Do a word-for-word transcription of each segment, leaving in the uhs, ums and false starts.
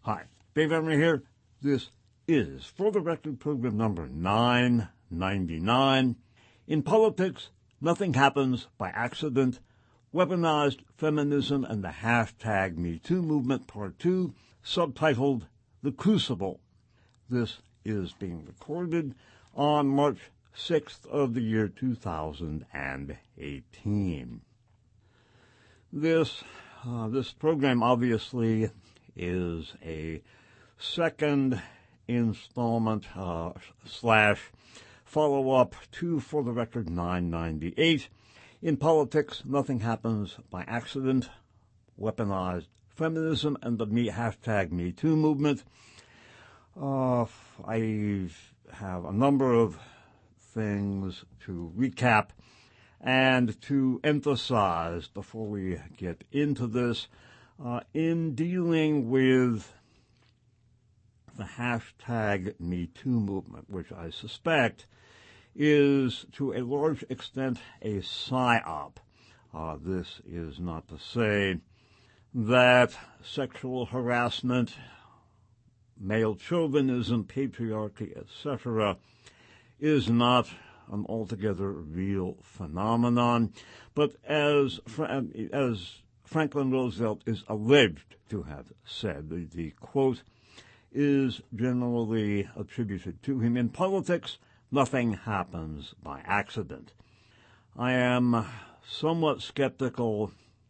Hi, Dave Emery here. This is For the Record program number nine ninety-nine. In politics, nothing happens by accident. Weaponized feminism and the hashtag MeToo movement part two, subtitled The Crucible. This is being recorded on March sixth of the year two thousand eighteen. This, uh, this program obviously is a second installment uh, slash follow-up to For the Record nine ninety-eight. In politics, nothing happens by accident. Weaponized feminism and the me, hashtag MeToo movement. Uh, I have a number of things to recap and to emphasize before we get into this. Uh, in dealing with the hashtag MeToo movement, which I suspect is to a large extent a psyop. Uh, this is not to say that sexual harassment, male chauvinism, patriarchy, et cetera, is not an altogether real phenomenon, but as as Franklin Roosevelt is alleged to have said, the, the quote is generally attributed to him: in politics, nothing happens by accident. I am somewhat skeptical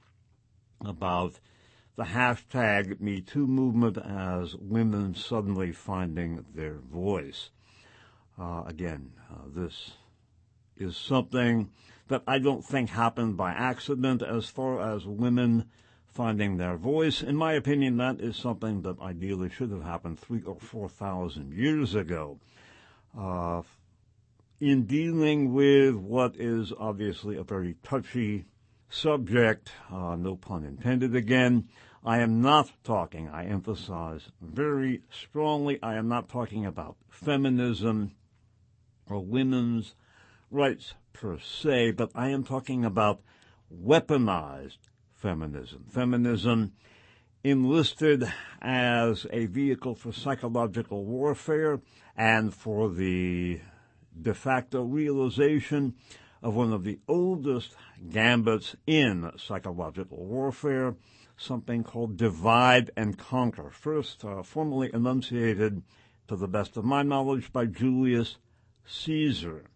about the hashtag MeToo movement as women suddenly finding their voice. Uh, again, uh, this is something that I don't think happened by accident. As far as women finding their voice, in my opinion, that is something that ideally should have happened three or four thousand years ago. Uh, in dealing with what is obviously a very touchy subject, uh, no pun intended again, I am not talking, I emphasize very strongly, I am not talking about feminism or women's rights per se, but I am talking about weaponized feminism. Feminism enlisted as a vehicle for psychological warfare and for the de facto realization of one of the oldest gambits in psychological warfare, something called divide and conquer, first uh, formally enunciated, to the best of my knowledge, by Julius Caesar.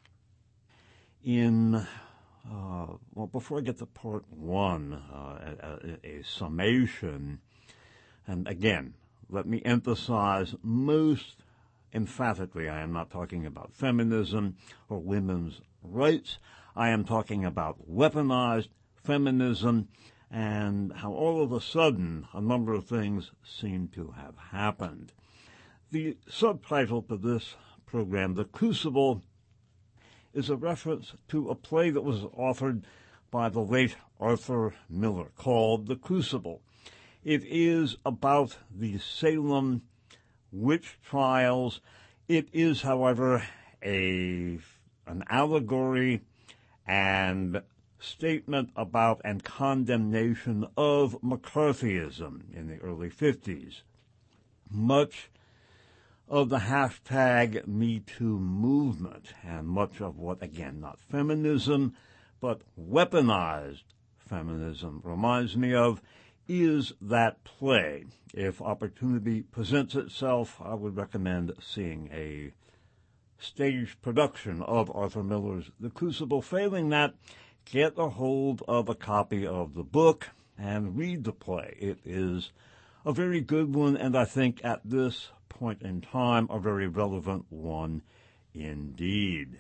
In, uh, well, before I get to part one, uh, a, a, a summation, and again, let me emphasize most emphatically, I am not talking about feminism or women's rights. I am talking about weaponized feminism and how all of a sudden a number of things seem to have happened. The subtitle to this program, The Crucible, is a reference to a play that was authored by the late Arthur Miller called The Crucible. It is about the Salem witch trials. It is, however, a an allegory and statement about and condemnation of McCarthyism in the early fifties. Much of the hashtag MeToo movement and much of what, again, not feminism, but weaponized feminism reminds me of is that play. If opportunity presents itself, I would recommend seeing a stage production of Arthur Miller's The Crucible. Failing that, get a hold of a copy of the book and read the play. It is a very good one, and I think at this point in time, a very relevant one indeed.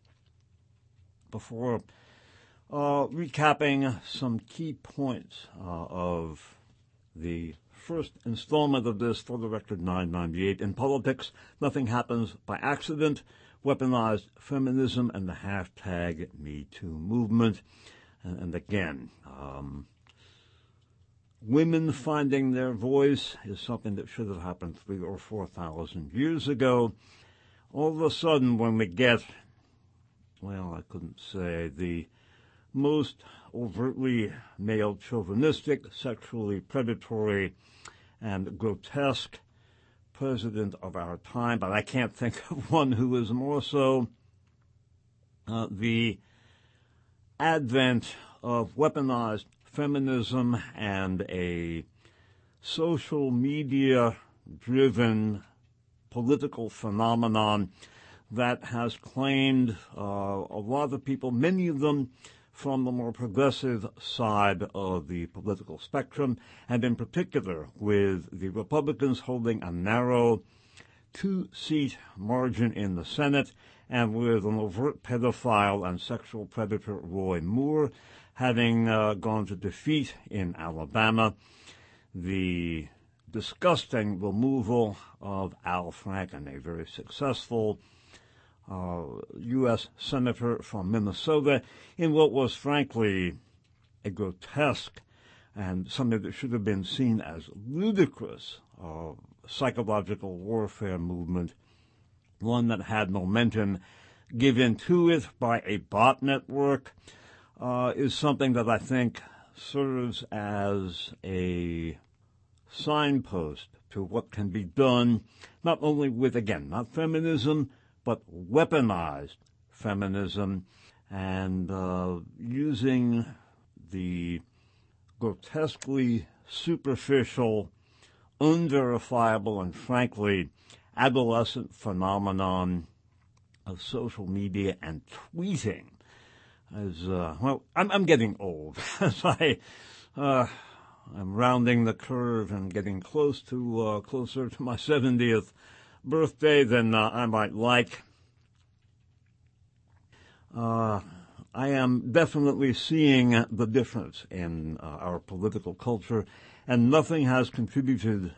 Before uh, recapping some key points uh, of the first installment of this For the Record nine ninety-eight, in politics, nothing happens by accident. Weaponized feminism and the hashtag MeToo movement. And, and again, um, women finding their voice is something that should have happened three or four thousand years ago. All of a sudden, when we get, well, I couldn't say, the most overtly male chauvinistic, sexually predatory, and grotesque president of our time, but I can't think of one who is more so. Uh, the advent of weaponized feminism and a social media-driven political phenomenon that has claimed uh, a lot of people, many of them from the more progressive side of the political spectrum, and in particular with the Republicans holding a narrow two-seat margin in the Senate, and with an overt pedophile and sexual predator Roy Moore having uh, gone to defeat in Alabama, the disgusting removal of Al Franken, a very successful uh, U S senator from Minnesota, in what was frankly a grotesque and something that should have been seen as ludicrous uh, psychological warfare movement, one that had momentum given to it by a bot network, uh, is something that I think serves as a signpost to what can be done, not only with, again, not feminism, but weaponized feminism, and uh, using the grotesquely superficial, unverifiable, and frankly adolescent phenomenon of social media and tweeting. As uh, well, I'm, I'm getting old. As I, uh, I'm rounding the curve and getting close to uh, closer to my seventieth birthday than uh, I might like. Uh, I am definitely seeing the difference in uh, our political culture, and nothing has contributed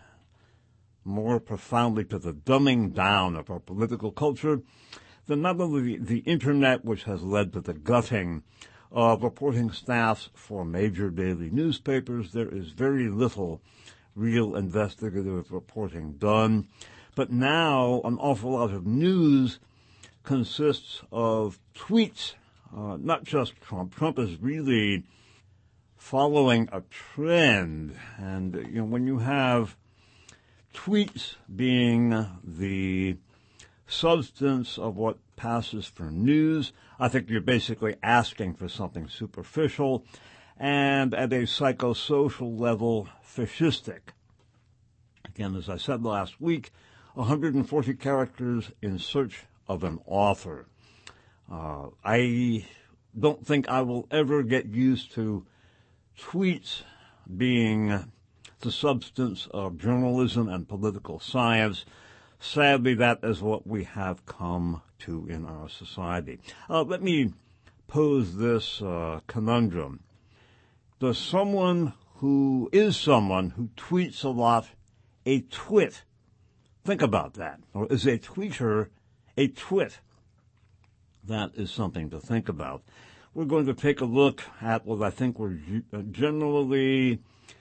more profoundly to the dumbing down of our political culture than not only the, the Internet, which has led to the gutting of reporting staffs for major daily newspapers. There is very little real investigative reporting done. But now an awful lot of news consists of tweets, uh, not just Trump. Trump is really following a trend. And, you know, when you have tweets being the substance of what passes for news, I think you're basically asking for something superficial and at a psychosocial level fascistic. Again, as I said last week, one hundred forty characters in search of an author. Uh, I don't think I will ever get used to tweets being the substance of journalism and political science. Sadly, that is what we have come to in our society. Uh, let me pose this uh, conundrum. Does someone who is someone who tweets a lot a twit? Think about that. Or is a tweeter a twit? That is something to think about. We're going to take a look at what I think were generally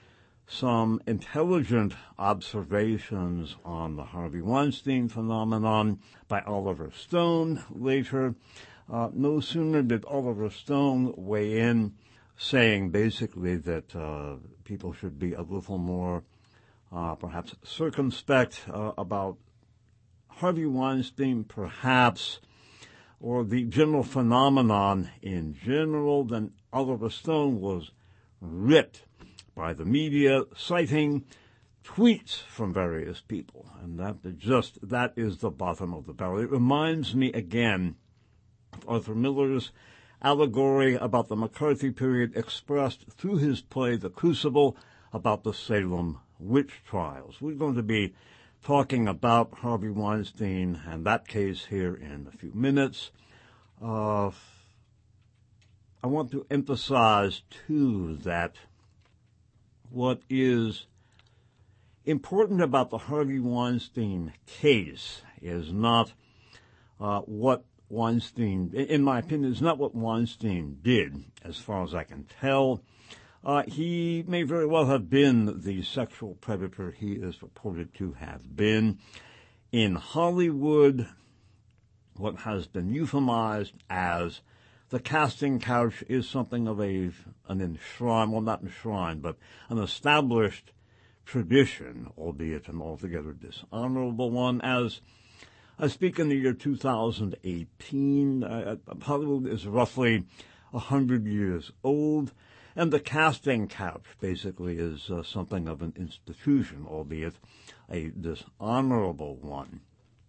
some intelligent observations on the Harvey Weinstein phenomenon by Oliver Stone later. Uh, no sooner did Oliver Stone weigh in, saying basically that uh, people should be a little more uh, perhaps circumspect uh, about Harvey Weinstein, perhaps, or the general phenomenon in general, then Oliver Stone was ripped by the media, citing tweets from various people. And that just, that is the bottom of the barrel. It reminds me again of Arthur Miller's allegory about the McCarthy period expressed through his play The Crucible about the Salem witch trials. We're going to be talking about Harvey Weinstein and that case here in a few minutes. Uh, I want to emphasize, too, that what is important about the Harvey Weinstein case is not uh, what Weinstein, in my opinion, is not what Weinstein did, as far as I can tell. Uh, he may very well have been the sexual predator he is reported to have been. In Hollywood, what has been euphemized as the casting couch is something of a an enshrined, well, not enshrined, but an established tradition, albeit an altogether dishonorable one. As I speak in the year two thousand eighteen, uh, Hollywood is roughly one hundred years old, and the casting couch basically is uh, something of an institution, albeit a dishonorable one.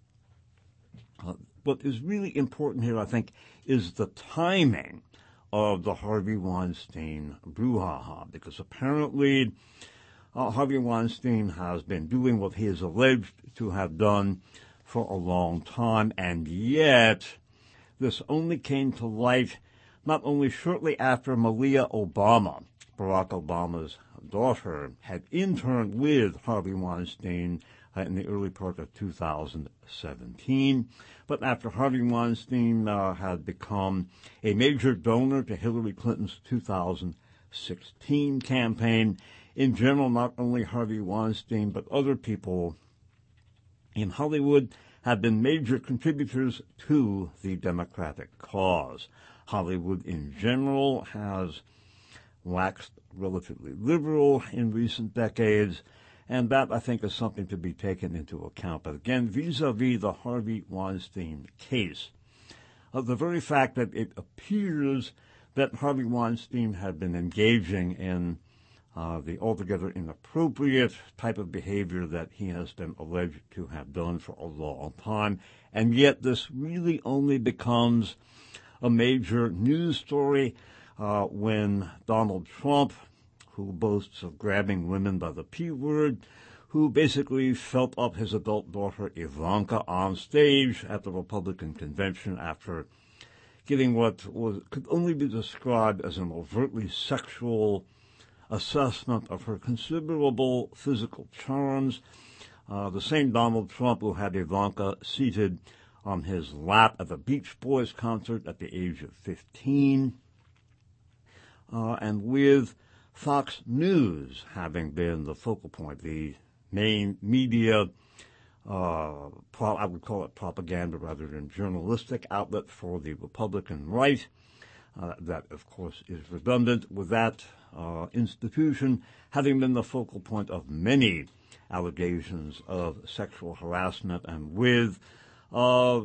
Uh, what is really important here, I think, is the timing of the Harvey Weinstein brouhaha, because apparently uh, Harvey Weinstein has been doing what he is alleged to have done for a long time, and yet this only came to light not only shortly after Malia Obama, Barack Obama's daughter, had interned with Harvey Weinstein uh, in the early part of two thousand seventeen, but after Harvey Weinstein uh, had become a major donor to Hillary Clinton's two thousand sixteen campaign. In general, not only Harvey Weinstein, but other people in Hollywood have been major contributors to the Democratic cause. Hollywood in general has waxed relatively liberal in recent decades, and that, I think, is something to be taken into account. But again, vis-a-vis the Harvey Weinstein case, uh, the very fact that it appears that Harvey Weinstein had been engaging in uh, the altogether inappropriate type of behavior that he has been alleged to have done for a long time, and yet this really only becomes a major news story uh, when Donald Trump, who boasts of grabbing women by the P word, who basically felt up his adult daughter Ivanka on stage at the Republican convention after giving what was could only be described as an overtly sexual assessment of her considerable physical charms. Uh, the same Donald Trump who had Ivanka seated on his lap at the Beach Boys concert at the age of fifteen, uh, and with Fox News having been the focal point, the main media, uh, pro- I would call it propaganda rather than journalistic outlet for the Republican right. Uh, that, of course, is redundant with that uh, institution having been the focal point of many allegations of sexual harassment, and with uh,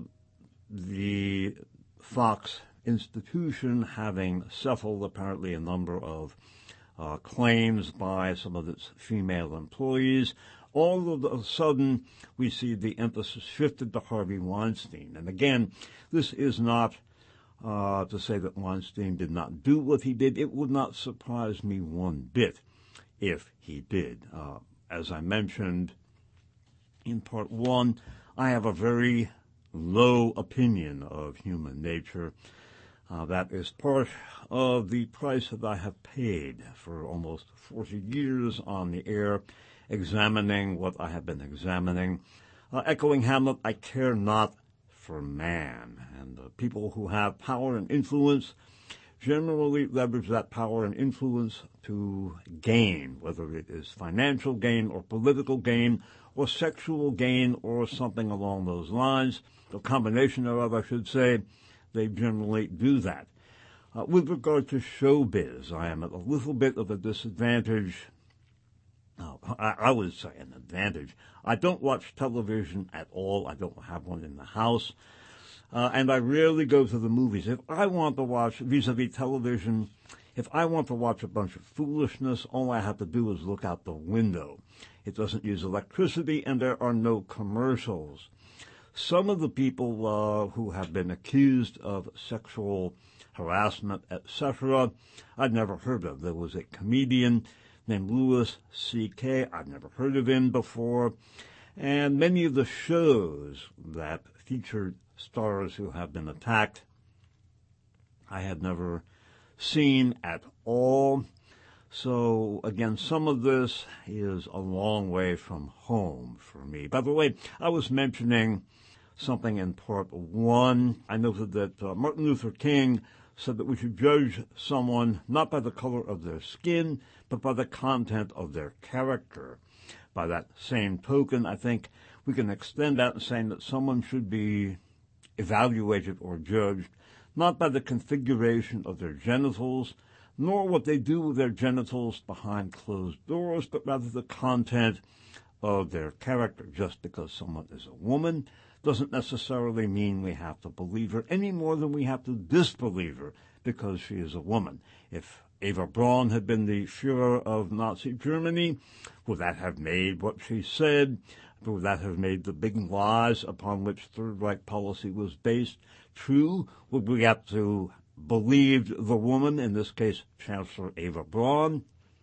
the Fox institution having suffered apparently a number of uh, claims by some of its female employees. All of a sudden, we see the emphasis shifted to Harvey Weinstein. And again, this is not uh, to say that Weinstein did not do what he did. It would not surprise me one bit if he did. Uh, as I mentioned in part one, I have a very low opinion of human nature. Uh, that is part of the price that I have paid for almost forty years on the air, examining what I have been examining. Uh, echoing Hamlet, I care not for man. And uh, people who have power and influence generally leverage that power and influence to gain, whether it is financial gain or political gain or sexual gain or something along those lines. The combination thereof, I should say, they generally do that. Uh, with regard to showbiz, I am at a little bit of a disadvantage. Oh, I, I would say an advantage. I don't watch television at all. I don't have one in the house. Uh, and I rarely go to the movies. If I want to watch vis-a-vis television, if I want to watch a bunch of foolishness, all I have to do is look out the window. It doesn't use electricity, and there are no commercials. Some of the people uh, who have been accused of sexual harassment, et cetera, I'd never heard of. There was a comedian named Louis C K I've never heard of him before. And many of the shows that featured stars who have been attacked, I had never seen at all. So, again, some of this is a long way from home for me. By the way, I was mentioning something in part one. I noted that uh, Martin Luther King said that we should judge someone not by the color of their skin, but by the content of their character. By that same token, I think we can extend that in saying that someone should be evaluated or judged not by the configuration of their genitals, nor what they do with their genitals behind closed doors, but rather the content of their character. Just because someone is a woman doesn't necessarily mean we have to believe her any more than we have to disbelieve her because she is a woman. If Eva Braun had been the Führer of Nazi Germany, would that have made what she said? Would that have made the big lies upon which Third Reich policy was based true? Would we have to believe the woman, in this case Chancellor Eva Braun?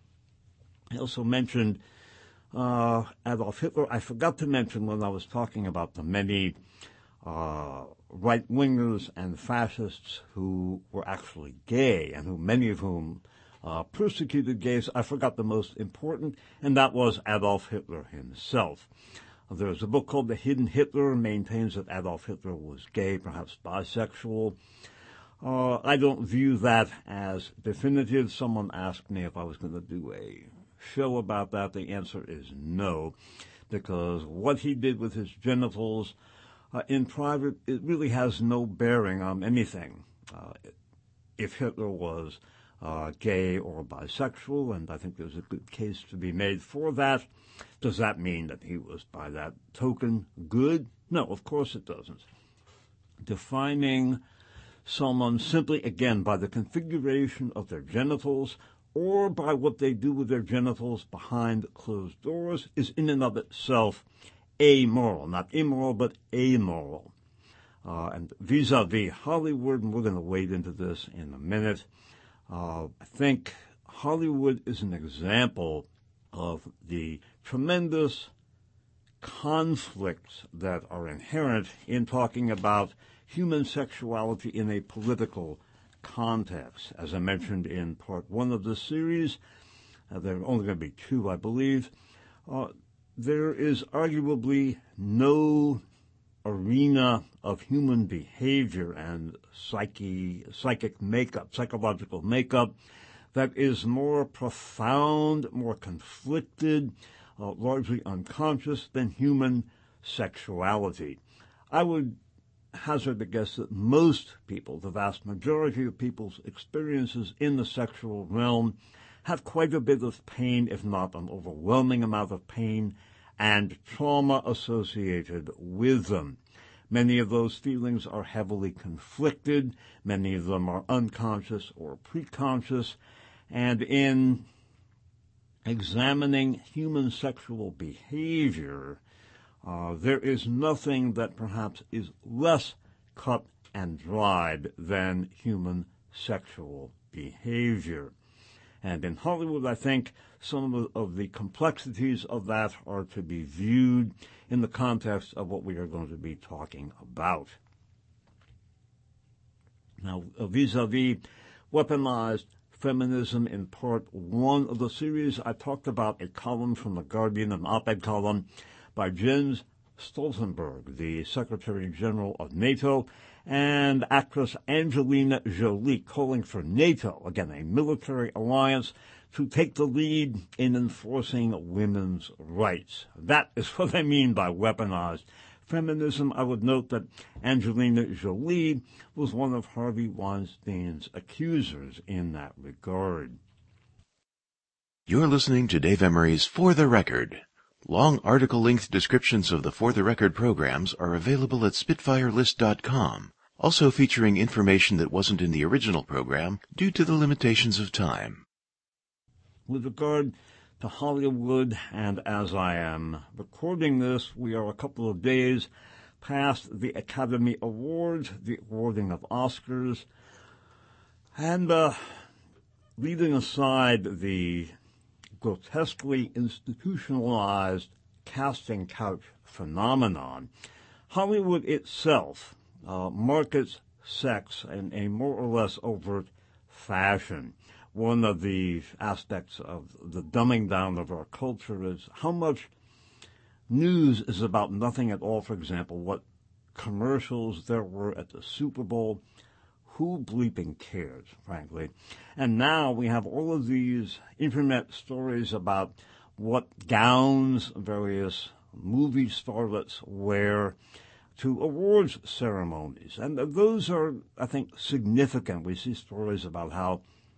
I also mentioned uh, Adolf Hitler. I forgot to mention when I was talking about the many uh, right-wingers and fascists who were actually gay, and who many of whom uh, persecuted gays. I forgot the most important, and that was Adolf Hitler himself. There's a book called The Hidden Hitler, maintains that Adolf Hitler was gay, perhaps bisexual. Uh, I don't view that as definitive. Someone asked me if I was going to do a show about that. The answer is no, because what he did with his genitals uh, in private, it really has no bearing on anything. Uh, if Hitler was uh, gay or bisexual, and I think there's a good case to be made for that, does that mean that he was, by that token, good? No, of course it doesn't. Defining someone simply, again, by the configuration of their genitals or by what they do with their genitals behind closed doors is in and of itself amoral. Not immoral, but amoral. Uh, and vis-a-vis Hollywood, and we're going to wade into this in a minute, uh, I think Hollywood is an example of the tremendous conflicts that are inherent in talking about human sexuality in a political context. As I mentioned in part one of this series, uh, there are only going to be two, I believe, uh, there is arguably no arena of human behavior and psyche, psychic makeup, psychological makeup that is more profound, more conflicted, uh, largely unconscious than human sexuality. I would hazard a guess that most people, the vast majority of people's experiences in the sexual realm, have quite a bit of pain, if not an overwhelming amount of pain and trauma associated with them. Many of those feelings are heavily conflicted. Many of them are unconscious or preconscious. And in examining human sexual behavior, uh, there is nothing that perhaps is less cut and dried than human sexual behavior. And in Hollywood, I think some of, of the complexities of that are to be viewed in the context of what we are going to be talking about. Now, vis-a-vis weaponized feminism, in part one of the series, I talked about a column from The Guardian, an op-ed column by Jens Stoltenberg, the Secretary General of NATO, and actress Angelina Jolie, calling for NATO, again a military alliance, to take the lead in enforcing women's rights. That is what I mean by weaponized feminism. I would note that Angelina Jolie was one of Harvey Weinstein's accusers in that regard. You're listening to Dave Emery's For the Record. Long article-length descriptions of the For the Record programs are available at spitfire list dot com, also featuring information that wasn't in the original program due to the limitations of time. With regard to Hollywood, and as I am recording this, we are a couple of days past the Academy Awards, the awarding of Oscars, and uh, leaving aside the grotesquely institutionalized casting couch phenomenon, Hollywood itself uh, markets sex in a more or less overt fashion. One of the aspects of the dumbing down of our culture is how much news is about nothing at all. For example, what commercials there were at the Super Bowl. Who bleeping cares, frankly? And now we have all of these internet stories about what gowns various movie starlets wear to awards ceremonies. And those are, I think, significant. We see stories about how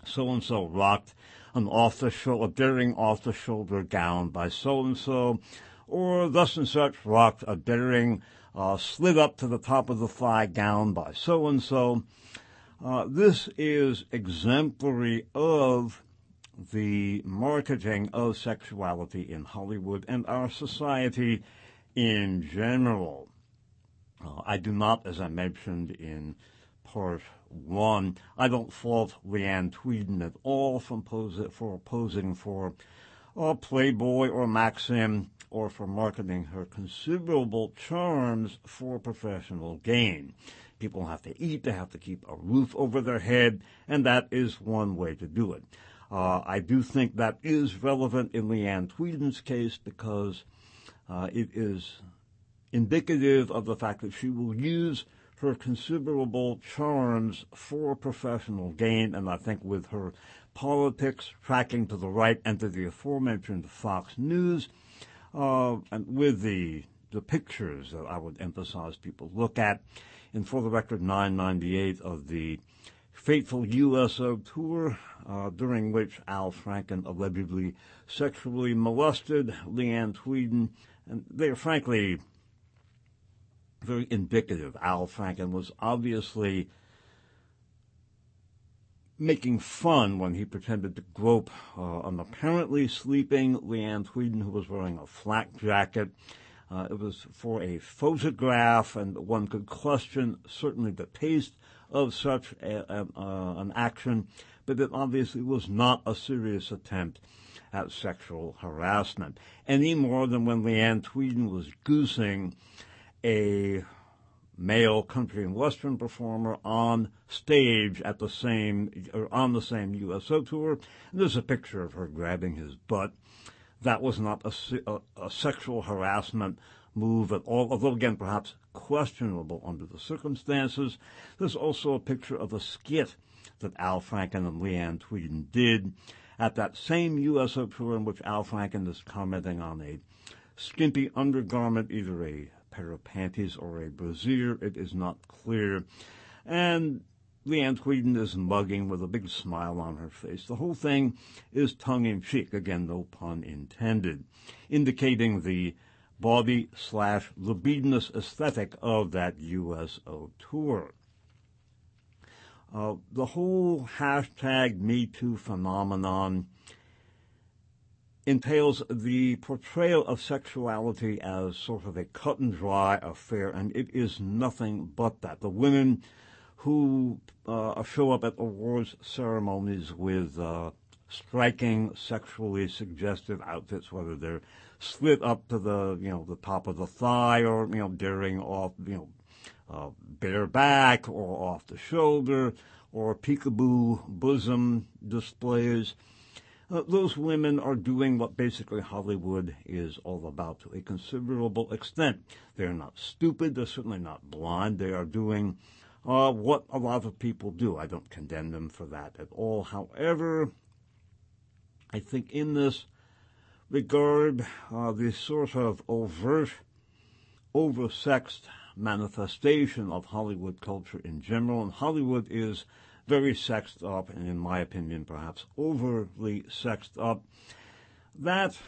so-and-so rocked an off-the-shoulder, a daring off-the-shoulder gown by so-and-so, or thus and such rocked a daring uh, slid up to the top of the thigh gown by so-and-so. Uh, this is exemplary of the marketing of sexuality in Hollywood and our society in general. Uh, I do not, as I mentioned in part one, I don't fault Leanne Tweeden at all from pose, for posing for uh, Playboy or Maxim or for marketing her considerable charms for professional gain. People have to eat, they have to keep a roof over their head, and that is one way to do it. Uh, I do think that is relevant in Leanne Tweeden's case because uh, it is indicative of the fact that she will use her considerable charms for professional gain, and I think with her politics tracking to the right and to the aforementioned Fox News, uh, and with the the pictures that I would emphasize people look at, and for the record, nine ninety-eight of the fateful U S O tour, uh, during which Al Franken allegedly sexually molested Leanne Tweeden, and they are frankly very indicative. Al Franken was obviously making fun when he pretended to grope uh, an apparently sleeping Leanne Tweeden who was wearing a flak jacket. Uh, it was for a photograph, and one could question certainly the taste of such a, a, uh, an action, but it obviously was not a serious attempt at sexual harassment, any more than when Leanne Tweeden was goosing a male country and western performer on stage at the same or on the same U S O tour. And there's a picture of her grabbing his butt. That was not a, a, a sexual harassment move at all, although again perhaps questionable under the circumstances. There's also a picture of a skit that Al Franken and Leanne Tweeden did at that same U S O tour in which Al Franken is commenting on a skimpy undergarment, either a pair of panties or a brassiere, it is not clear. And Leanne Tweeden is mugging with a big smile on her face. The whole thing is tongue-in-cheek, again, no pun intended, indicating the bawdy slash libidinous aesthetic of that U S O tour. Uh, the whole hashtag Me Too phenomenon entails the portrayal of sexuality as sort of a cut and dry affair, and it is nothing but that. The women who uh, show up at awards ceremonies with uh, striking sexually suggestive outfits, whether they're slit up to the you know the top of the thigh, or you know daring off you know uh, bare back or off the shoulder, or peekaboo bosom displays. Uh, those women are doing what basically Hollywood is all about to a considerable extent. They're not stupid. They're certainly not blind. They are doing uh, what a lot of people do. I don't condemn them for that at all. However, I think in this regard, uh, the sort of overt, oversexed manifestation of Hollywood culture in general, and Hollywood is very sexed up, and in my opinion, perhaps overly sexed up, that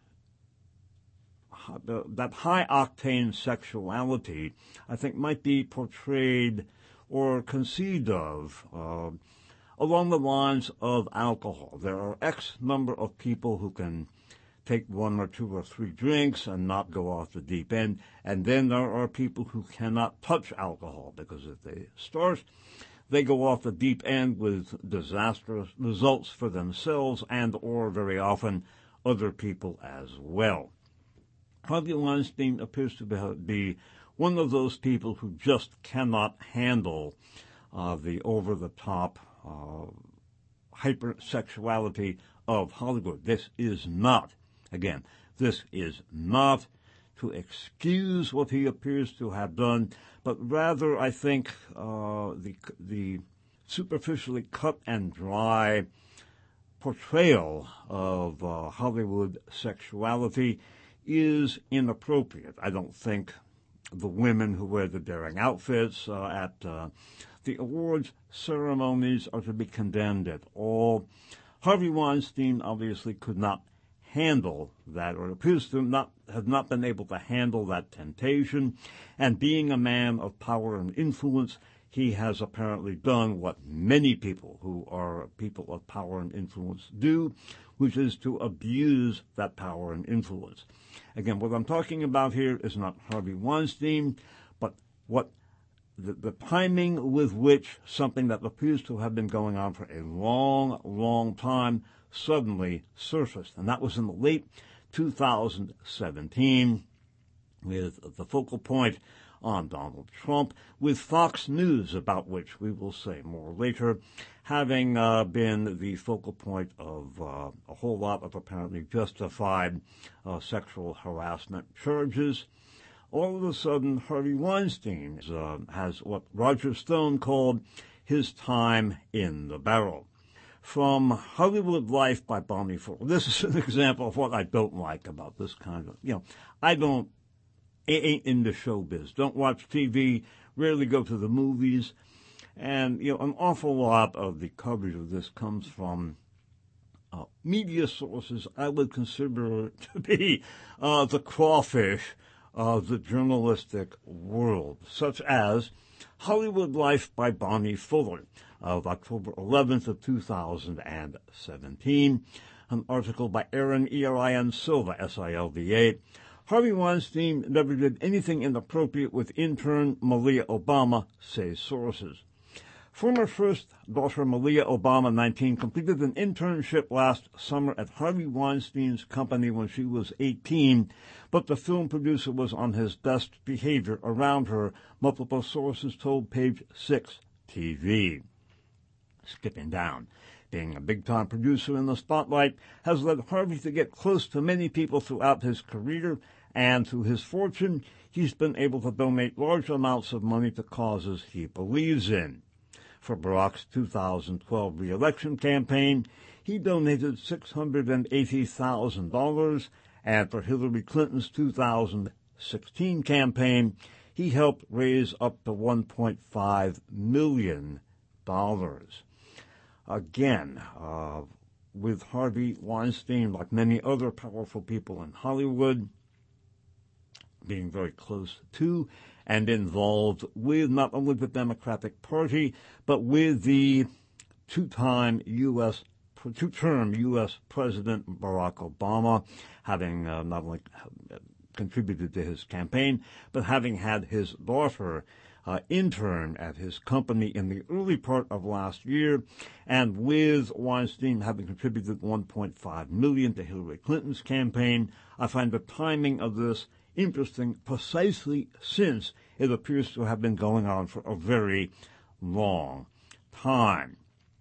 that high-octane sexuality, I think, might be portrayed or conceived of uh, along the lines of alcohol. There are X number of people who can take one or two or three drinks and not go off the deep end, and then there are people who cannot touch alcohol because if they start, they go off the deep end with disastrous results for themselves and or very often other people as well. Harvey Weinstein appears to be one of those people who just cannot handle uh, the over-the-top uh, hypersexuality of Hollywood. This is not, again, this is not to excuse what he appears to have done, but rather, I think, uh, the the superficially cut and dry portrayal of uh, Hollywood sexuality is inappropriate. I don't think the women who wear the daring outfits uh, at uh, the the awards ceremonies are to be condemned at all. Harvey Weinstein obviously could not handle that, or appears to not have not been able to handle that temptation, and being a man of power and influence, he has apparently done what many people who are people of power and influence do, which is to abuse that power and influence. Again, what I'm talking about here is not Harvey Weinstein, but what the, the timing with which something that appears to have been going on for a long, long time suddenly surfaced. And that was in the late two thousand seventeen, with the focal point on Donald Trump, with Fox News, about which we will say more later, having uh, been the focal point of uh, a whole lot of apparently justified uh, sexual harassment charges. All of a sudden, Harvey Weinstein uh, has what Roger Stone called his time in the barrel. From Hollywood Life by Bonnie Fuller. This is an example of what I don't like about this kind of, you know, I don't, ain't into showbiz, don't watch T V, rarely go to the movies, and, you know, an awful lot of the coverage of this comes from uh, media sources I would consider to be uh, the crawfish of the journalistic world, such as Hollywood Life by Bonnie Fuller of October eleventh of two thousand seventeen, an article by Aaron, E R I N Silva, S I L V A. Harvey Weinstein never did anything inappropriate with intern Malia Obama, say sources. Former First Daughter Malia Obama, nineteen, completed an internship last summer at Harvey Weinstein's company when she was eighteen, but the film producer was on his best behavior around her, multiple sources told Page Six T V. Skipping down. Being a big-time producer in the spotlight has led Harvey to get close to many people throughout his career, and through his fortune, he's been able to donate large amounts of money to causes he believes in. For Barack's two thousand twelve re-election campaign, he donated six hundred eighty thousand dollars, and for Hillary Clinton's two thousand sixteen campaign, he helped raise up to one point five million dollars. Again, uh, with Harvey Weinstein, like many other powerful people in Hollywood, being very close to and involved with not only the Democratic Party, but with the two-time U S, two-term U S President Barack Obama, having uh, not only contributed to his campaign, but having had his daughter Uh, intern at his company in the early part of last year, and with Weinstein having contributed one point five million dollars to Hillary Clinton's campaign, I find the timing of this interesting precisely since it appears to have been going on for a very long time.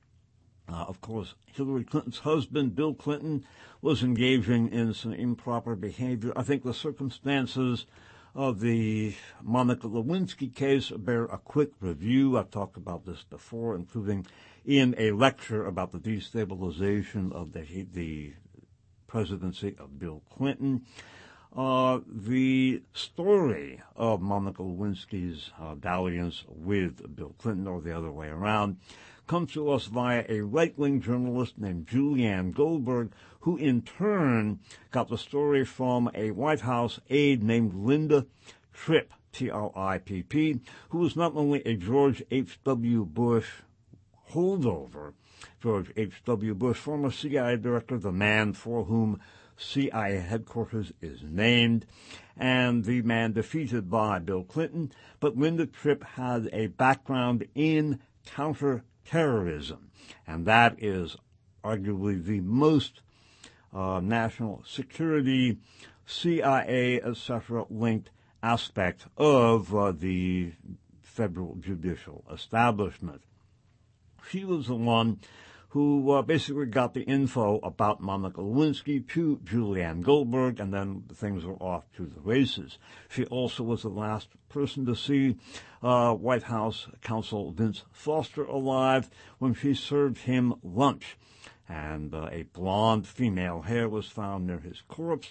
Uh, of course, Hillary Clinton's husband, Bill Clinton, was engaging in some improper behavior. I think the circumstances of the Monica Lewinsky case bear a quick review. I've talked about this before, including in a lecture about the destabilization of the, the presidency of Bill Clinton. Uh, the story of Monica Lewinsky's uh, dalliance with Bill Clinton, or the other way around, comes to us via a right-wing journalist named Julianne Goldberg, who in turn got the story from a White House aide named Linda Tripp, T R I P P, who was not only a George H W. Bush holdover, George H W. Bush, former C I A director, the man for whom C I A headquarters is named, and the man defeated by Bill Clinton, but Linda Tripp had a background in counterterrorism, and that is arguably the most uh, national security, C I A, et cetera, linked aspect of uh, the federal judicial establishment. She was the one who uh, basically got the info about Monica Lewinsky to Julianne Goldberg, and then things were off to the races. She also was the last person to see uh, White House counsel Vince Foster alive when she served him lunch. And uh, a blonde female hair was found near his corpse.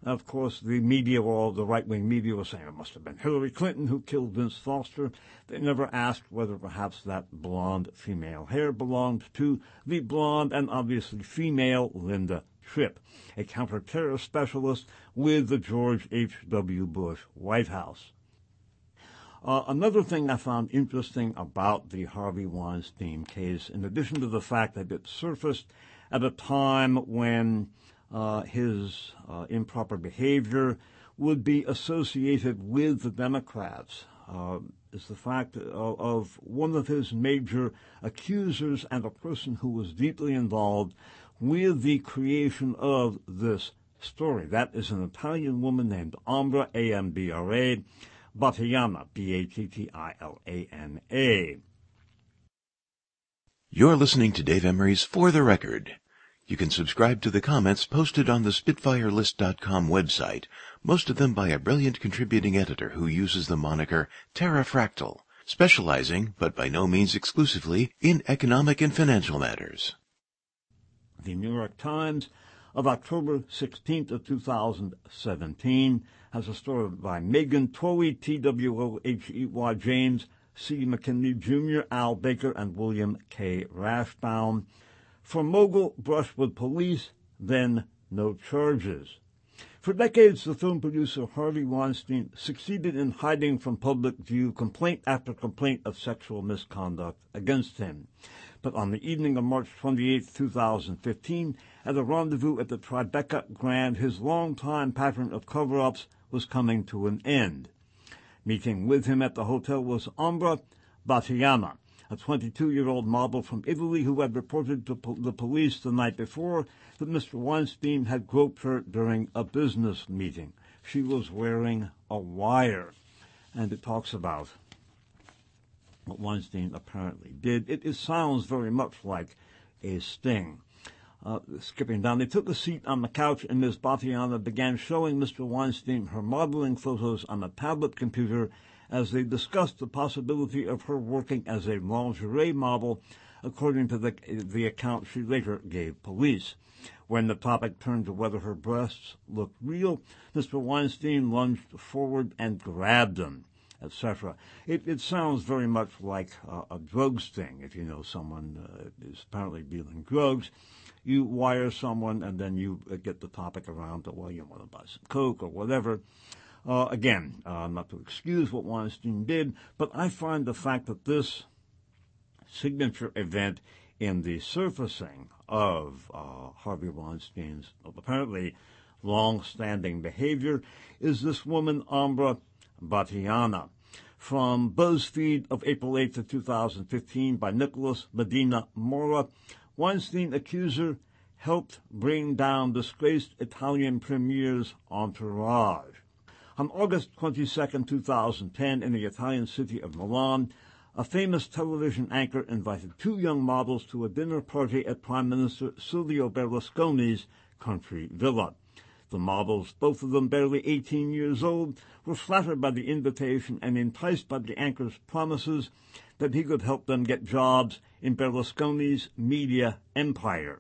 Of course, the media, all the right-wing media, was saying it must have been Hillary Clinton who killed Vince Foster. They never asked whether perhaps that blonde female hair belonged to the blonde and obviously female Linda Tripp, a counterterror specialist with the George H W. Bush White House. Uh, another thing I found interesting about the Harvey Weinstein case, in addition to the fact that it surfaced at a time when uh, his uh, improper behavior would be associated with the Democrats, uh, is the fact of, of one of his major accusers and a person who was deeply involved with the creation of this story. That is an Italian woman named Ambra, A M B R A, Battilana, B A T T I L A N A. You're listening to Dave Emery's For the Record. You can subscribe to the comments posted on the Spitfire List dot com website, most of them by a brilliant contributing editor who uses the moniker Terrafractal, specializing, but by no means exclusively, in economic and financial matters. The New York Times of October sixteenth of two thousand seventeen has a story by Megan Twomey, T W O H E Y, James C. McKinley Junior, Al Baker, and William K. Rashbaum. For mogul, brush with police, then no charges. For decades, the film producer Harvey Weinstein succeeded in hiding from public view complaint after complaint of sexual misconduct against him. But on the evening of March twenty-eighth, two thousand fifteen, at a rendezvous at the Tribeca Grand, his longtime pattern of cover-ups was coming to an end. Meeting with him at the hotel was Ambra Battilana, a twenty-two-year-old model from Italy who had reported to po- the police the night before that Mister Weinstein had groped her during a business meeting. She was wearing a wire, and it talks about what Weinstein apparently did. It, it sounds very much like a sting. Uh, skipping down, they took a seat on the couch, and Miz Battilana began showing Mister Weinstein her modeling photos on a tablet computer as they discussed the possibility of her working as a lingerie model, according to the, the account she later gave police. When the topic turned to whether her breasts looked real, Mister Weinstein lunged forward and grabbed them, et cetera. It, it sounds very much like uh, a drug sting. If you know someone uh, is apparently dealing drugs, you wire someone and then you uh, get the topic around that, well, you want to buy some coke or whatever. Uh, again, uh, not to excuse what Weinstein did, but I find the fact that this signature event in the surfacing of uh, Harvey Weinstein's apparently long-standing behavior is this woman, Ambra Battilana. From BuzzFeed of April eighth of two thousand fifteen by Nicholas Medina Mora, Weinstein accuser helped bring down disgraced Italian premier's entourage. On August twenty-second, two thousand ten, in the Italian city of Milan, a famous television anchor invited two young models to a dinner party at Prime Minister Silvio Berlusconi's country villa. The models, both of them barely eighteen years old, were flattered by the invitation and enticed by the anchor's promises that he could help them get jobs in Berlusconi's media empire.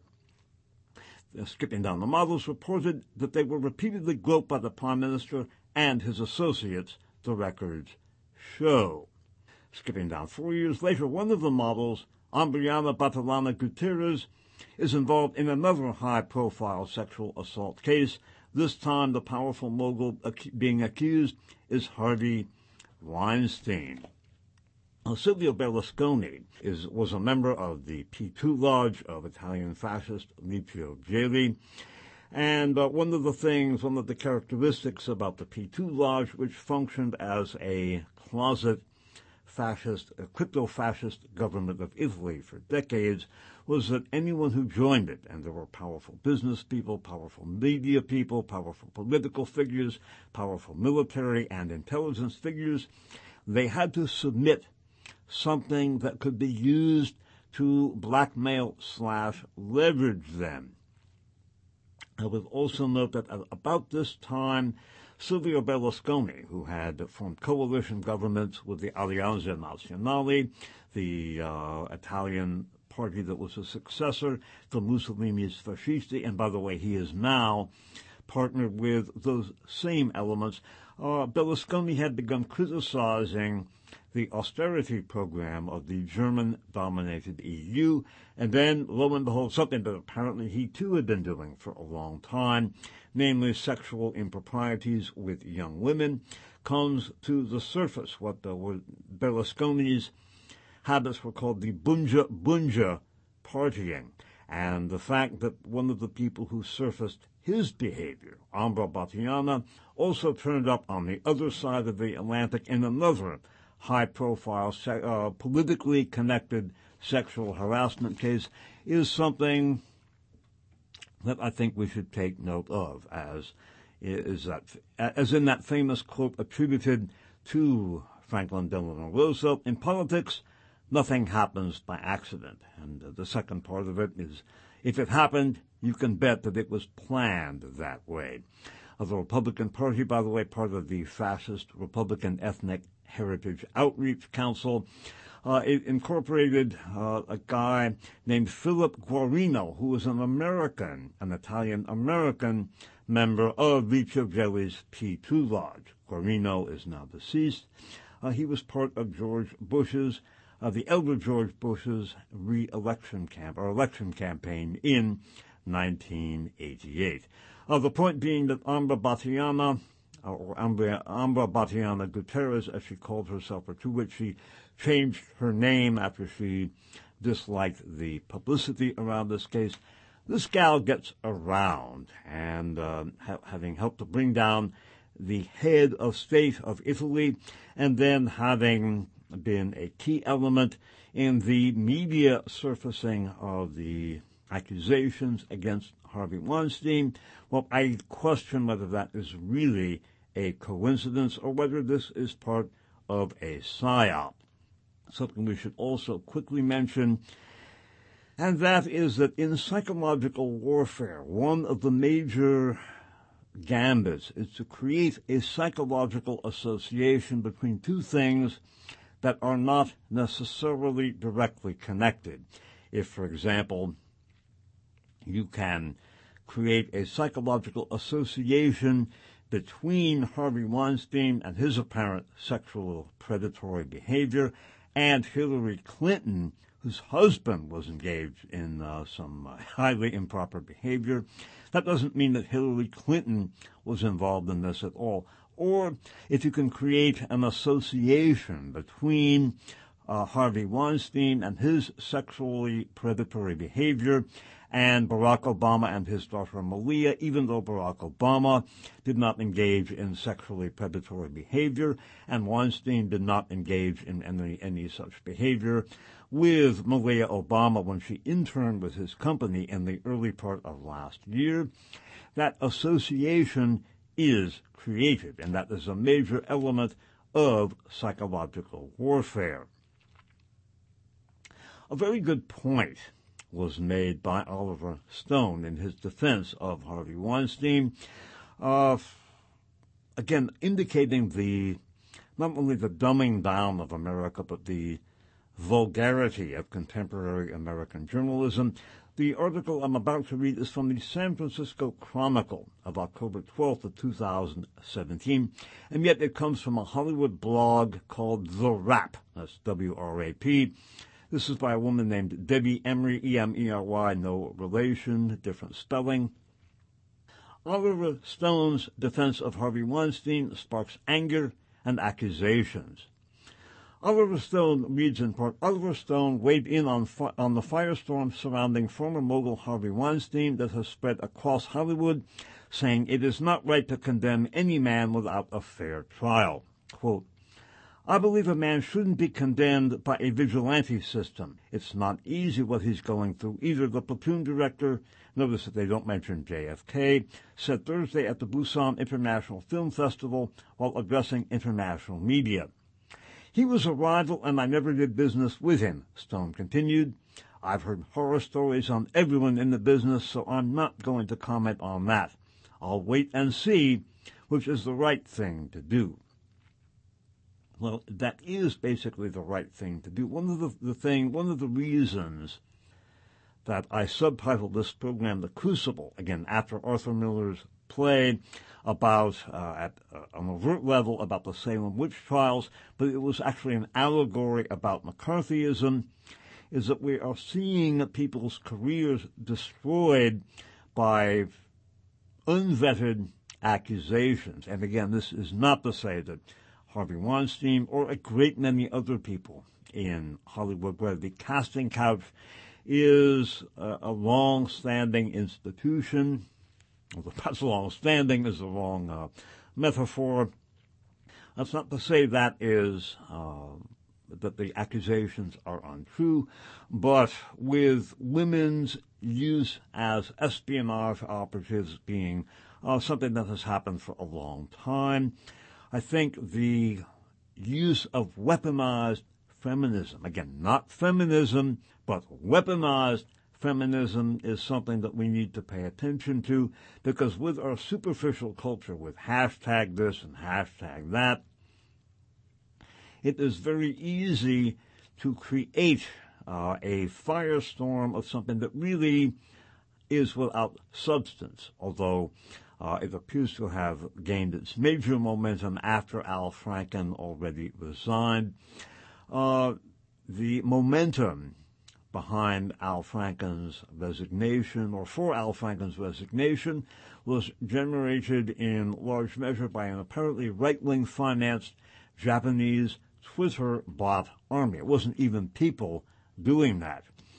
Uh, skipping down, the models reported that they were repeatedly groped by the Prime Minister and his associates, the records show. Skipping down, four years later, one of the models, Ambriana Battilana Gutierrez, is involved in another high-profile sexual assault case. This time, the powerful mogul ac- being accused is Harvey Weinstein. Now, Silvio Berlusconi is, was a member of the P two Lodge of Italian fascist Licio Gelli. And uh, one of the things, one of the characteristics about the P two Lodge, which functioned as a closet fascist, a crypto-fascist government of Italy for decades, was that anyone who joined it, and there were powerful business people, powerful media people, powerful political figures, powerful military and intelligence figures, they had to submit something that could be used to blackmail slash leverage them. I would also note that at about this time, Silvio Berlusconi, who had formed coalition governments with the Alleanza Nazionale, the uh, Italian party that was a successor to Mussolini's Fascisti, and by the way, he is now partnered with those same elements. Uh, Berlusconi had begun criticizing the austerity program of the German-dominated E U, and then, lo and behold, something that apparently he too had been doing for a long time, namely sexual improprieties with young women, comes to the surface. What the, what Berlusconi's habits were called the bunja bunja partying, and the fact that one of the people who surfaced his behavior, Ambra Battiana, also turned up on the other side of the Atlantic in another high-profile, uh, politically connected sexual harassment case, is something that I think we should take note of, as is that, as in that famous quote attributed to Franklin Delano Roosevelt, in politics, nothing happens by accident. And uh, the second part of it is, if it happened, you can bet that it was planned that way. Uh, the Republican Party, by the way, part of the fascist Republican Ethnic Heritage Outreach Council, uh, it incorporated uh, a guy named Philip Guarino, who was an American, an Italian-American member of Ricciardelli's P two Lodge. Guarino is now deceased. Uh, he was part of George Bush's Uh, the elder George Bush's re-election camp or election campaign in nineteen eighty-eight. Uh, the point being that Ambra Battiana, or Ambra, Ambra Battiana Gutierrez, as she called herself, or to which she changed her name after she disliked the publicity around this case, this gal gets around, and uh, ha- having helped to bring down the head of state of Italy, and then having been a key element in the media surfacing of the accusations against Harvey Weinstein. Well, I question whether that is really a coincidence or whether this is part of a psyop. Something we should also quickly mention, and that is that in psychological warfare, one of the major gambits is to create a psychological association between two things that are not necessarily directly connected. If, for example, you can create a psychological association between Harvey Weinstein and his apparent sexual predatory behavior and Hillary Clinton, whose husband was engaged in uh, some uh, highly improper behavior, that doesn't mean that Hillary Clinton was involved in this at all. Or if you can create an association between uh, Harvey Weinstein and his sexually predatory behavior and Barack Obama and his daughter Malia, even though Barack Obama did not engage in sexually predatory behavior and Weinstein did not engage in any, any such behavior with Malia Obama when she interned with his company in the early part of last year, that association is created, and that is a major element of psychological warfare. A very good point was made by Oliver Stone in his defense of Harvey Weinstein, uh, again indicating the not only the dumbing down of America, but the vulgarity of contemporary American journalism. The article I'm about to read is from the San Francisco Chronicle of October twelfth of two thousand seventeen, and yet it comes from a Hollywood blog called The Wrap. That's W R A P. This is by a woman named Debbie Emery, E M E R Y, no relation, different spelling. Oliver Stone's defense of Harvey Weinstein sparks anger and accusations. Oliver Stone reads in part, Oliver Stone weighed in on, fi- on the firestorm surrounding former mogul Harvey Weinstein that has spread across Hollywood, saying it is not right to condemn any man without a fair trial. Quote, I believe a man shouldn't be condemned by a vigilante system. It's not easy what he's going through. Either the platoon director, notice that they don't mention J F K, said Thursday at the Busan International Film Festival while addressing international media. He was a rival, and I never did business with him, Stone continued. I've heard horror stories on everyone in the business, so I'm not going to comment on that. I'll wait and see, which is the right thing to do. Well, that is basically the right thing to do. One of the, the thing, one of the reasons that I subtitled this program The Crucible, again, after Arthur Miller's play about, uh, at uh, an overt level, about the Salem witch trials, but it was actually an allegory about McCarthyism, is that we are seeing people's careers destroyed by unvetted accusations. And again, this is not to say that Harvey Weinstein or a great many other people in Hollywood, where the casting couch is a, a long-standing institution. Well, perhaps long-standing is the wrong uh, metaphor. That's not to say that is uh, that the accusations are untrue, but with women's use as espionage operatives being uh, something that has happened for a long time, I think the use of weaponized feminism, again, not feminism, but weaponized feminism, is something that we need to pay attention to, because with our superficial culture, with hashtag this and hashtag that, it is very easy to create uh, a firestorm of something that really is without substance, although uh, it appears to have gained its major momentum after Al Franken already resigned. Uh, the momentum behind Al Franken's resignation, or for Al Franken's resignation, was generated in large measure by an apparently right-wing financed Japanese Twitter bot army. It wasn't even people doing that.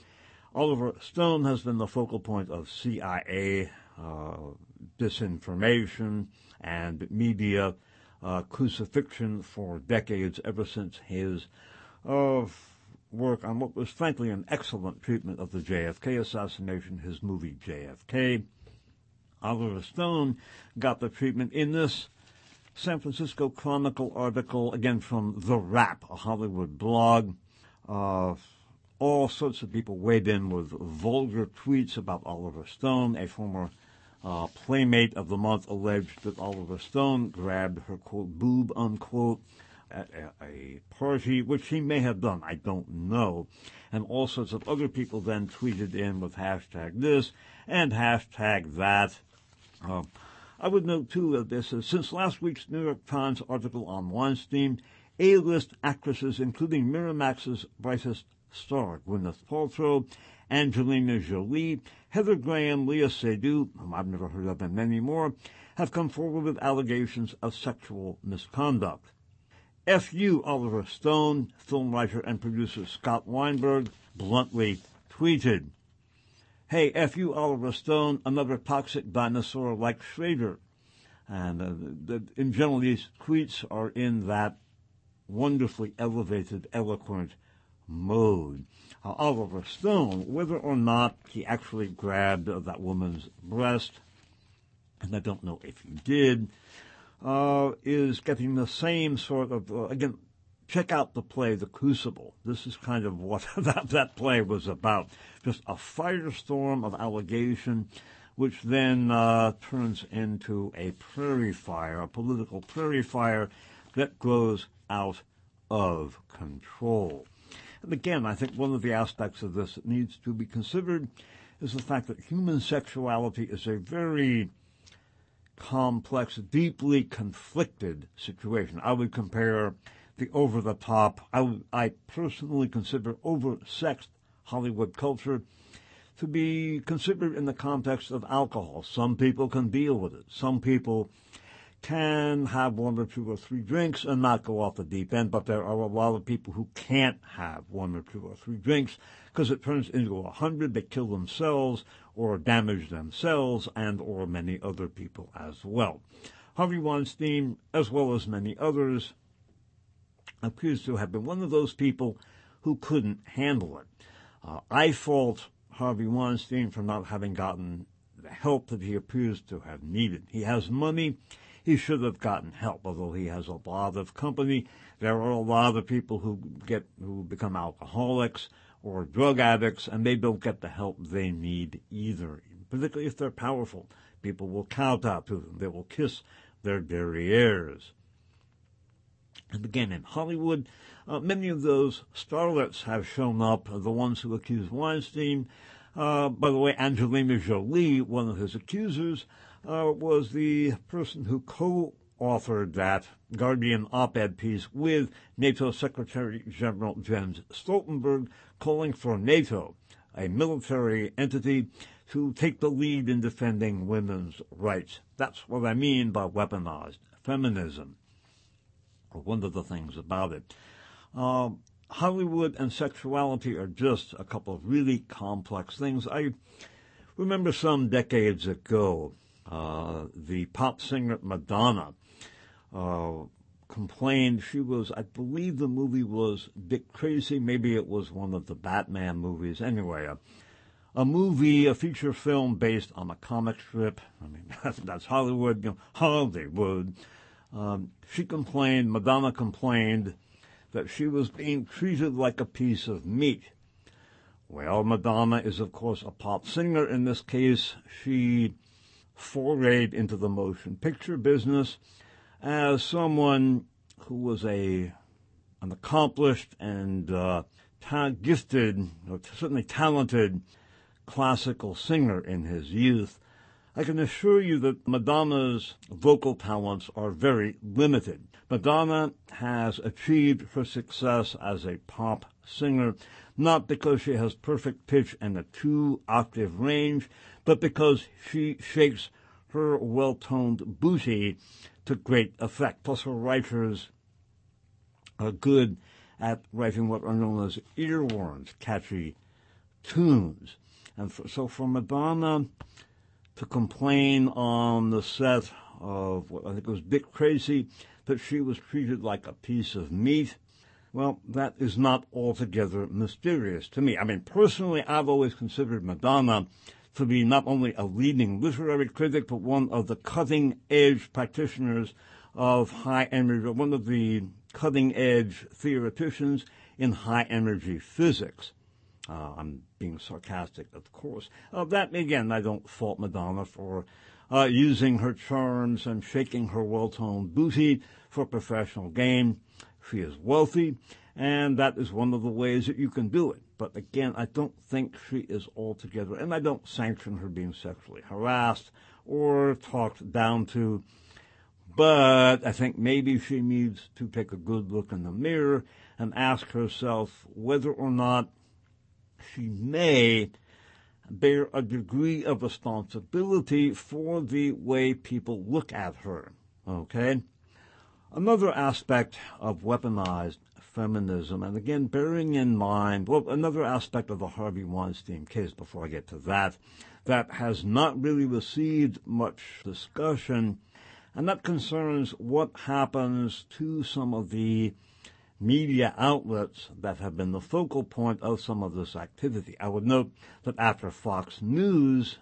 Oliver Stone has been the focal point of C I A uh, disinformation and media uh, crucifixion for decades, ever since his uh, work on what was frankly an excellent treatment of the J F K assassination, his movie J F K. Oliver Stone got the treatment in this San Francisco Chronicle article, again from The Wrap, a Hollywood blog. Uh, all sorts of people weighed in with vulgar tweets about Oliver Stone. A former uh, Playmate of the Month alleged that Oliver Stone grabbed her, quote, boob, unquote, at a, a party, which he may have done, I don't know. And all sorts of other people then tweeted in with hashtag this and hashtag that. Uh, I would note, too, that this is, since last week's New York Times article on Weinstein, A-list actresses, including Miramax's brightest star, Gwyneth Paltrow, Angelina Jolie, Heather Graham, Leah Seydoux, whom I've never heard of, and many more, have come forward with allegations of sexual misconduct. F you, Oliver Stone, film writer and producer Scott Weinberg bluntly tweeted. Hey, F you, Oliver Stone, another toxic dinosaur like Schrader. And uh, the, the, in general, these tweets are in that wonderfully elevated, eloquent mode. Uh, Oliver Stone, whether or not he actually grabbed uh, that woman's breast, and I don't know if he did, uh, is getting the same sort of, uh, again, check out the play, The Crucible. This is kind of what that, that play was about. Just a firestorm of allegation, which then uh, turns into a prairie fire, a political prairie fire that grows out of control. And again, I think one of the aspects of this that needs to be considered is the fact that human sexuality is a very complex, deeply conflicted situation. I would compare the over-the-top, I, would, I personally consider over-sexed Hollywood culture to be considered in the context of alcohol. Some people can deal with it. Some people can have one or two or three drinks and not go off the deep end, but there are a lot of people who can't have one or two or three drinks because it turns into a hundred. They kill themselves or damage themselves and or many other people as well. Harvey Weinstein, as well as many others, appears to have been one of those people who couldn't handle it. Uh, I fault Harvey Weinstein for not having gotten the help that he appears to have needed. He has money. He should have gotten help, although he has a lot of company. There are a lot of people who get who become alcoholics or drug addicts, and they don't get the help they need either, particularly if they're powerful. People will kowtow to them. They will kiss their derrieres. And again, in Hollywood, uh, many of those starlets have shown up, uh, the ones who accuse Weinstein. Uh, by the way, Angelina Jolie, one of his accusers, uh, was the person who co-authored that Guardian op-ed piece with NATO Secretary General Jens Stoltenberg, calling for NATO, a military entity, to take the lead in defending women's rights. That's what I mean by weaponized feminism, or one of the things about it. Uh, Hollywood and sexuality are just a couple of really complex things. I remember some decades ago, uh, the pop singer Madonna uh, complained she was, I believe the movie was Dick Tracy, maybe it was one of the Batman movies. Anyway, a, a movie, a feature film based on a comic strip. I mean, that's, that's Hollywood, you know, Hollywood. Um, she complained, Madonna complained, that she was being treated like a piece of meat. Well, Madonna is, of course, a pop singer. In this case, she forayed into the motion picture business as someone who was a an accomplished and uh, ta- gifted, or certainly talented, classical singer in his youth. I can assure you that Madonna's vocal talents are very limited. Madonna has achieved her success as a pop singer not because she has perfect pitch and a two-octave range, but because she shakes her well-toned booty to great effect. Plus, her writers are good at writing what are known as earworms, catchy tunes. And for, so for Madonna to complain on the set of what I think it was Dick Tracy that she was treated like a piece of meat, well, that is not altogether mysterious to me. I mean, personally, I've always considered Madonna to be not only a leading literary critic, but one of the cutting-edge practitioners of high-energy, one of the cutting-edge theoreticians in high-energy physics. Uh, I'm being sarcastic, of course. Uh, that, again, I don't fault Madonna for uh, using her charms and shaking her well-toned booty for professional gain. She is wealthy, and that is one of the ways that you can do it. But again, I don't think she is altogether, and I don't sanction her being sexually harassed or talked down to, but I think maybe she needs to take a good look in the mirror and ask herself whether or not she may bear a degree of responsibility for the way people look at her, okay? Another aspect of weaponized feminism, and again, bearing in mind, well, another aspect of the Harvey Weinstein case, before I get to that, that has not really received much discussion, and that concerns what happens to some of the media outlets that have been the focal point of some of this activity. I would note that after Fox News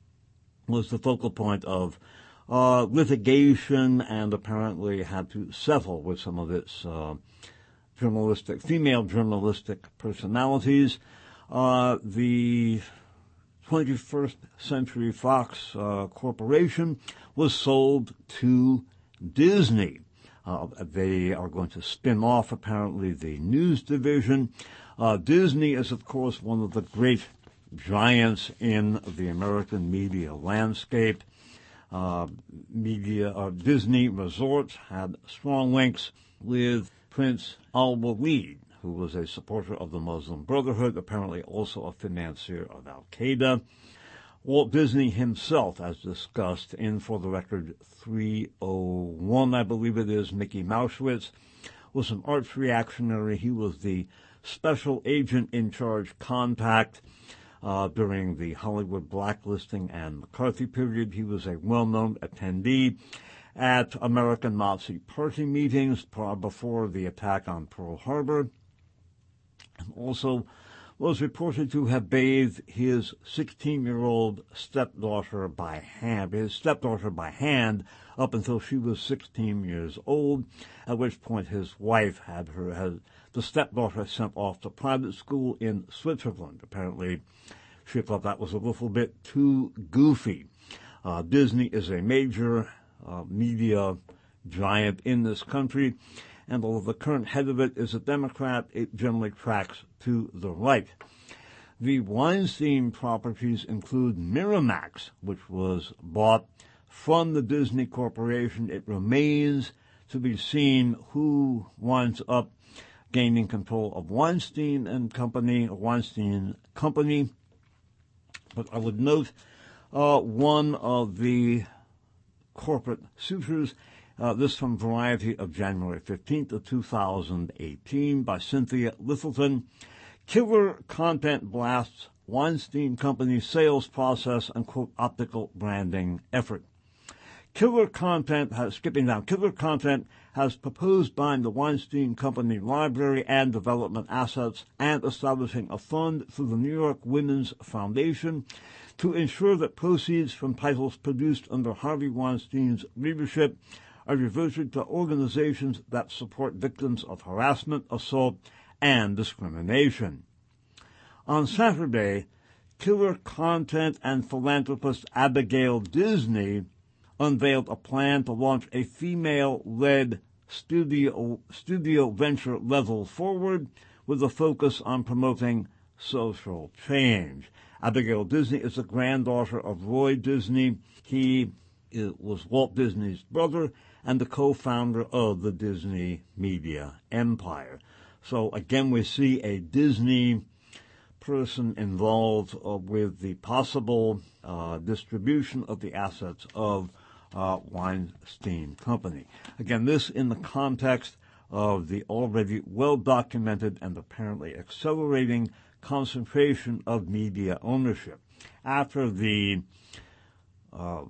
was the focal point of uh, litigation and apparently had to settle with some of its uh, journalistic, female journalistic personalities, uh, the twenty-first Century Fox uh, Corporation was sold to Disney. Uh, they are going to spin off, apparently, the news division. Uh, Disney is, of course, one of the great giants in the American media landscape. Uh, media, uh, Disney Resorts had strong links with Prince Al-Walid, who was a supporter of the Muslim Brotherhood, apparently also a financier of Al-Qaeda. Walt Disney himself, as discussed in, for the record, three oh one, I believe it is, Mickey Mousewitz, was an arch reactionary. He was the special agent in charge contact uh, during the Hollywood blacklisting and McCarthy period. He was a well-known attendee at American Nazi Party meetings before the attack on Pearl Harbor, and also was reported to have bathed his sixteen-year-old stepdaughter by hand, his stepdaughter by hand, up until she was sixteen years old, at which point his wife had her, had the stepdaughter sent off to private school in Switzerland. Apparently, she thought that was a little bit too goofy. Uh, Disney is a major uh, media giant in this country, and although the current head of it is a Democrat, it generally tracks to the right. The Weinstein properties include Miramax, which was bought from the Disney Corporation. It remains to be seen who winds up gaining control of Weinstein and Company, or Weinstein Company. But I would note uh, one of the corporate suitors, uh, this from Variety of January fifteenth of two thousand eighteen by Cynthia Littleton. Killer content blasts Weinstein Company sales process and, quote, optical branding effort. Killer content has, skipping down, killer content has proposed buying the Weinstein Company library and development assets and establishing a fund through the New York Women's Foundation to ensure that proceeds from titles produced under Harvey Weinstein's leadership are reverted to organizations that support victims of harassment, assault, and discrimination. On Saturday, killer content and philanthropist Abigail Disney unveiled a plan to launch a female-led studio, studio venture Level Forward with a focus on promoting social change. Abigail Disney is the granddaughter of Roy Disney. He was Walt Disney's brother and the co-founder of the Disney media empire. So again, we see a Disney person involved uh, with the possible uh, distribution of the assets of uh, Weinstein Company. Again, this in the context of the already well-documented and apparently accelerating concentration of media ownership. After the uh,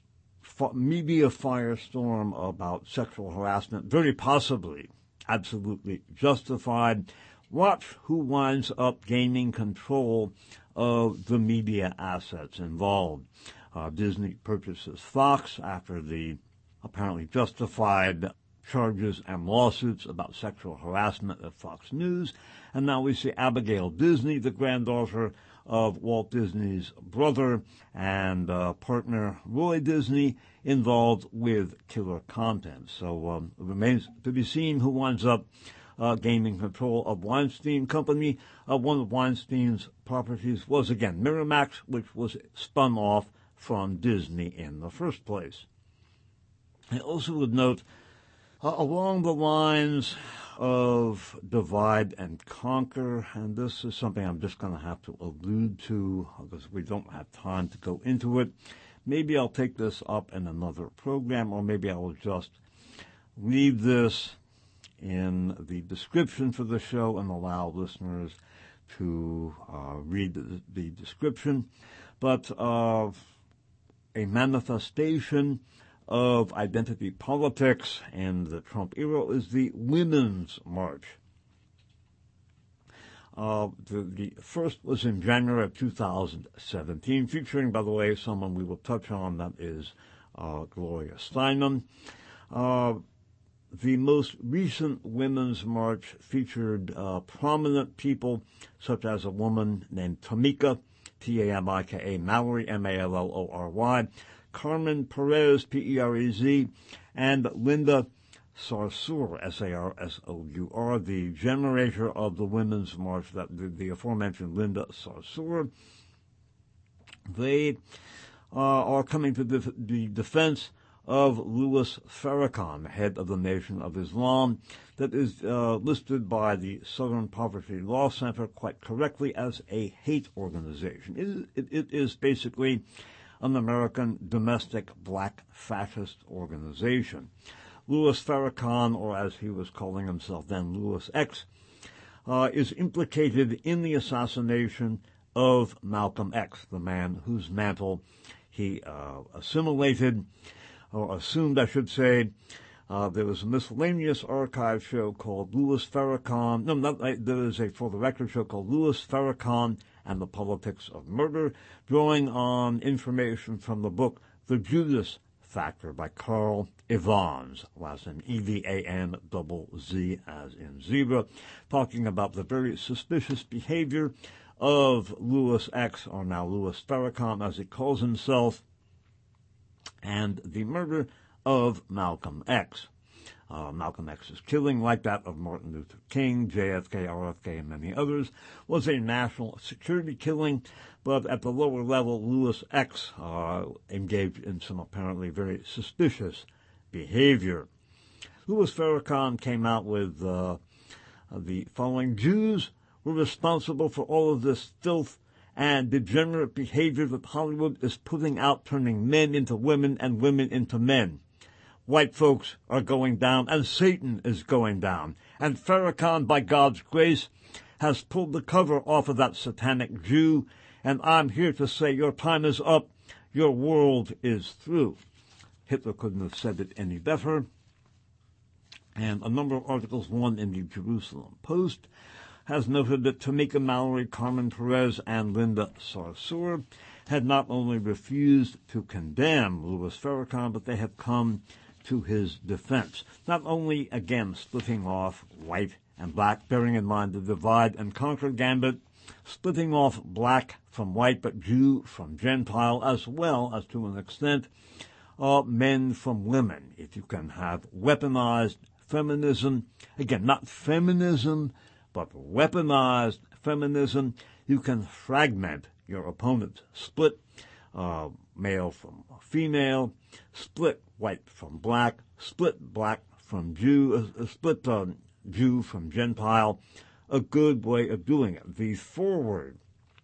f- media firestorm about sexual harassment, very possibly absolutely justified, watch who winds up gaining control of the media assets involved. Uh, Disney purchases Fox after the apparently justified charges and lawsuits about sexual harassment at Fox News. And now we see Abigail Disney, the granddaughter of Walt Disney's brother and uh, partner Roy Disney, involved with killer content. So um, it remains to be seen who winds up uh, gaining control of Weinstein Company. Uh, one of Weinstein's properties was, again, Miramax, which was spun off from Disney in the first place. I also would note, uh, along the lines of divide and conquer, and this is something I'm just going to have to allude to because we don't have time to go into it. Maybe I'll take this up in another program, or maybe I will just leave this in the description for the show and allow listeners to uh, read the, the description. But uh, a manifestation of identity politics in the Trump era is the Women's March. Uh, the, the first was in January of two thousand seventeen, featuring, by the way, someone we will touch on, that is uh, Gloria Steinem. Uh, the most recent Women's March featured uh, prominent people such as a woman named Tamika, T A M I K A, Mallory, M A L L O R Y, Carmen Perez, P E R E Z, and Linda Sarsour, S A R S O U R, the generator of the Women's March, that the, the aforementioned Linda Sarsour. They uh, are coming to the, the defense of Louis Farrakhan, head of the Nation of Islam, that is uh, listed by the Southern Poverty Law Center quite correctly as a hate organization. It, it, it is basically an American domestic black fascist organization. Louis Farrakhan, or as he was calling himself then, Louis X, uh, is implicated in the assassination of Malcolm X, the man whose mantle he uh, assimilated, or assumed, I should say. Uh, there was a miscellaneous archive show called Louis Farrakhan. No, not, there is a For the Record show called Louis Farrakhan and the Politics of Murder, drawing on information from the book The Judas Factor by Carl Evans, last name E V A N double Z as in zebra, talking about the very suspicious behavior of Louis X, or now Louis Farrakhan as he calls himself, and the murder of Malcolm X. uh, Malcolm X's killing, like that of Martin Luther King, J F K, R F K, and many others, was a national security killing, but at the lower level, Louis X uh, engaged in some apparently very suspicious behavior. Louis Farrakhan came out with uh, the following: Jews were responsible for all of this filth and degenerate behavior that Hollywood is putting out, turning men into women and women into men. White folks are going down, and Satan is going down. And Farrakhan, by God's grace, has pulled the cover off of that satanic Jew, and I'm here to say your time is up, your world is through. Hitler couldn't have said it any better. And a number of articles, one in the Jerusalem Post, has noted that Tamika Mallory, Carmen Perez, and Linda Sarsour had not only refused to condemn Louis Farrakhan, but they have come to his defense. Not only, again, splitting off white and black, bearing in mind the divide and conquer gambit, splitting off black from white, but Jew from Gentile, as well as, to an extent, uh, men from women. If you can have weaponized feminism, again, not feminism, but weaponized feminism, you can fragment your opponent, split uh, male from female, split white from black, split black from Jew, uh, split uh, Jew from Gentile. A good way of doing it. The forward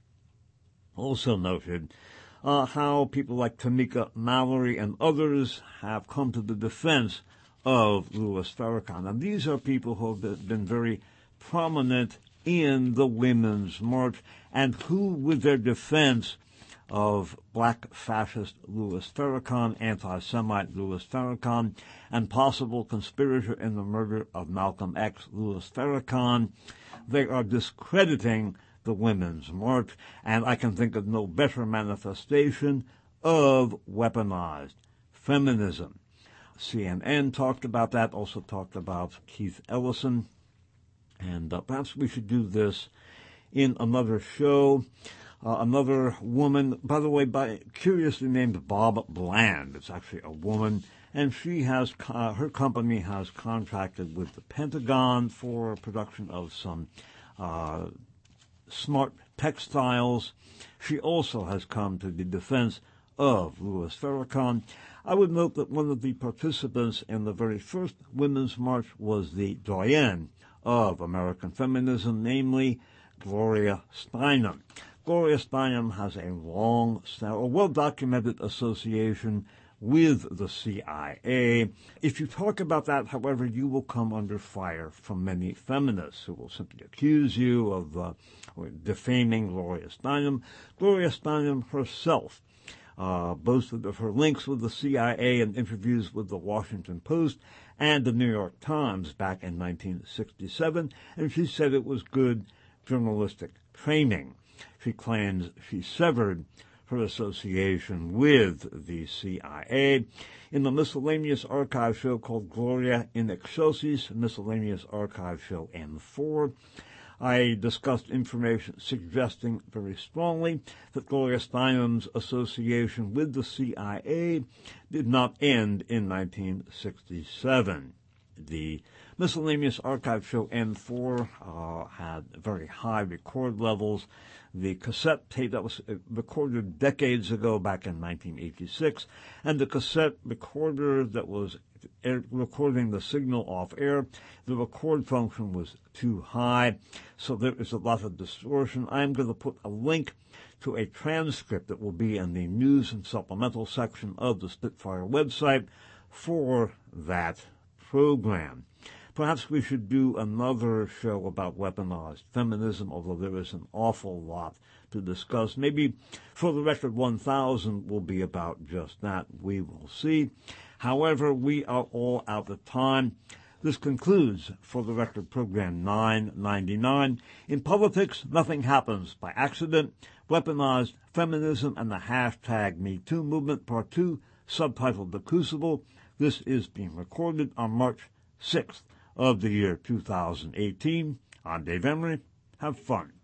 also noted uh, how people like Tamika Mallory and others have come to the defense of Louis Farrakhan. And these are people who have been very prominent in the Women's March, and who, with their defense of black fascist Louis Farrakhan, anti-Semite Louis Farrakhan, and possible conspirator in the murder of Malcolm X, Louis Farrakhan, they are discrediting the Women's March, and I can think of no better manifestation of weaponized feminism. C N N talked about that, also talked about Keith Ellison, and uh, perhaps we should do this in another show. Uh, another woman, by the way, by curiously named Bob Bland. It's actually a woman, and she has uh, her company has contracted with the Pentagon for production of some uh, smart textiles. She also has come to the defense of Louis Farrakhan. I would note that one of the participants in the very first Women's March was the doyenne of American feminism, namely Gloria Steinem. Gloria Steinem has a long, a well-documented association with the C I A. If you talk about that, however, you will come under fire from many feminists who will simply accuse you of uh, defaming Gloria Steinem. Gloria Steinem herself uh, boasted of her links with the C I A in interviews with the Washington Post and the New York Times back in nineteen sixty-seven, and she said it was good journalistic training. She claims she severed her association with the C I A. In the miscellaneous archive show called Gloria in Excelsis, miscellaneous archive show M four, I discussed information suggesting very strongly that Gloria Steinem's association with the C I A did not end in nineteen sixty-seven. The miscellaneous archive show M four uh, had very high record levels. The cassette tape that was recorded decades ago, back in nineteen eighty-six, and the cassette recorder that was air, recording the signal off air, the record function was too high, so there is a lot of distortion. I'm going to put a link to a transcript that will be in the news and supplemental section of the Spitfire website for that program. Perhaps we should do another show about weaponized feminism, although there is an awful lot to discuss. Maybe For the Record one thousand will be about just that. We will see. However, we are all out of time. This concludes For the Record program nine ninety-nine. In politics, nothing happens by accident. Weaponized feminism and the hashtag MeToo movement, part two, subtitled The Crucible. This is being recorded on March sixth of the year two thousand eighteen. I'm Dave Emery. Have fun.